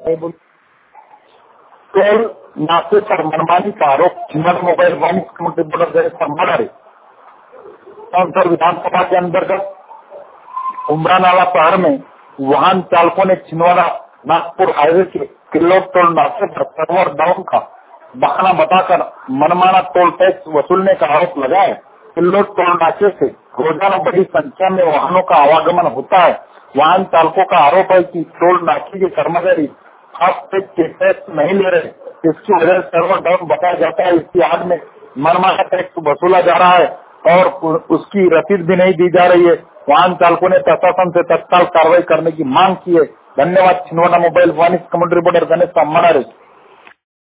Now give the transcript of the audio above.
Toll नाके पर मनमानी का आरोप, छिंदवाड़ा मोबाइल वाणिज्य कमेटी बोर्ड गए संभाला संसद विधानसभा के अंतर्गत उमरानाला शहर में वाहन चालकों ने छिंदवाड़ा नागपुर हाईवे के किल्लोट टोल नाके पर सर्वर डाउन का बहाना बताकर मनमाना टोल टैक्स वसूलने का आरोप लगाया। किल्लोट टोल नाके से रोजाना बड़ी संख्या में वाहनों का आवागमन होता है। वाहन चालकों का आरोप है कि टोल नाके के कर्मचारी फास्टैग के टैक्स नहीं ले रहे, इसकी वजह से सर्वर डाउन बताया जाता है। इसकी आड़ में मनमाना टैक्स वसूला जा रहा है और उसकी रसीद भी नहीं दी जा रही है। वाहन चालकों ने प्रशासन से तत्काल कार्रवाई करने की मांग की है। धन्यवाद। छिंदवाड़ा मोबाइल वाणिज्य कमेटी रिपोर्टर गणेश मनारे।